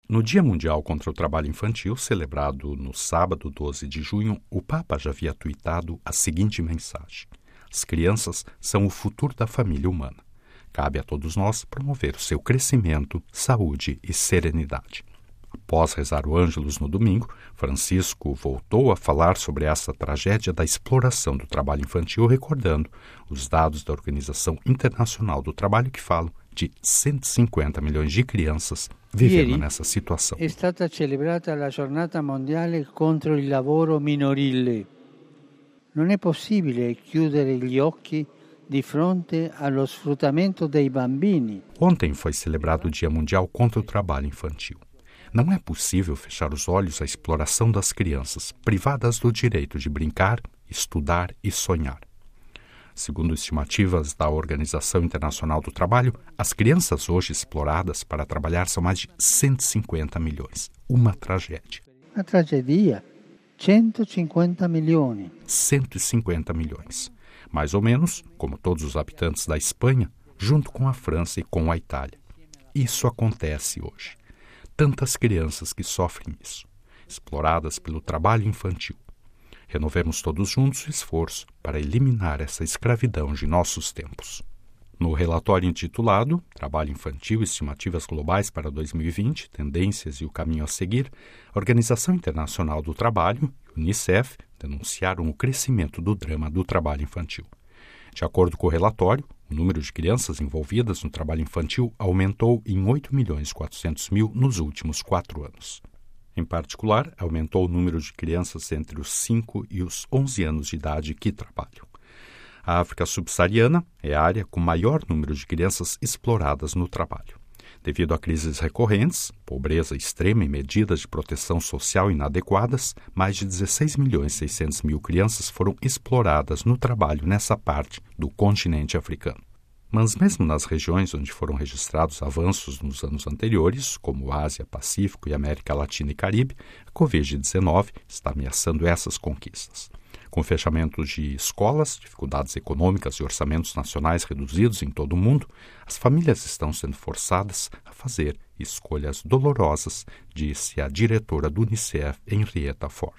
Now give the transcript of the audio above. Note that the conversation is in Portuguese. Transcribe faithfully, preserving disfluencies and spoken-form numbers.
No Dia Mundial contra o Trabalho Infantil, celebrado no sábado doze de junho, o Papa já havia tuitado a seguinte mensagem: as crianças são o futuro da família humana. Cabe a todos nós promover o seu crescimento, saúde e serenidade. Após rezar o Ângelus no domingo, Francisco voltou a falar sobre essa tragédia da exploração do trabalho infantil, recordando os dados da Organização Internacional do Trabalho que falam de cento e cinquenta milhões de crianças vivendo Ieri nessa situação. è stata celebrata la giornata mondiale contro il lavoro minorile. Non è possibile chiudere gli occhi di fronte allo sfruttamento dei bambini. Ontem foi celebrado o Dia Mundial contra o Trabalho Infantil. Não é possível fechar os olhos à exploração das crianças, privadas do direito de brincar, estudar e sonhar. Segundo estimativas da Organização Internacional do Trabalho, as crianças hoje exploradas para trabalhar são mais de cento e cinquenta milhões. Uma tragédia. Una tragedia. centocinquanta milioni. cento e cinquenta milhões. Mais ou menos, como todos os habitantes da Espanha, junto com a França e com a Itália. Isso acontece hoje. Tantas crianças que sofrem isso, exploradas pelo trabalho infantil. Renovemos todos juntos o esforço para eliminar essa escravidão de nossos tempos. No relatório intitulado Trabalho Infantil, Estimativas Globais para dois mil e vinte, Tendências e o Caminho a Seguir, a Organização Internacional do Trabalho e Unicef denunciaram o crescimento do drama do trabalho infantil. De acordo com o relatório, o número de crianças envolvidas no trabalho infantil aumentou em oito milhões e quatrocentos mil nos últimos quatro anos. Em particular, aumentou o número de crianças entre os cinco e os onze anos de idade que trabalham. A África subsaariana é a área com maior número de crianças exploradas no trabalho. Devido a crises recorrentes, pobreza extrema e medidas de proteção social inadequadas, mais de dezesseis milhões e seiscentos mil crianças foram exploradas no trabalho nessa parte do continente africano. Mas mesmo nas regiões onde foram registrados avanços nos anos anteriores, como Ásia, Pacífico e América Latina e Caribe, a covid dezenove está ameaçando essas conquistas. Com fechamentos de escolas, dificuldades econômicas e orçamentos nacionais reduzidos em todo o mundo, as famílias estão sendo forçadas a fazer escolhas dolorosas, disse a diretora do Unicef, Henrietta Fore.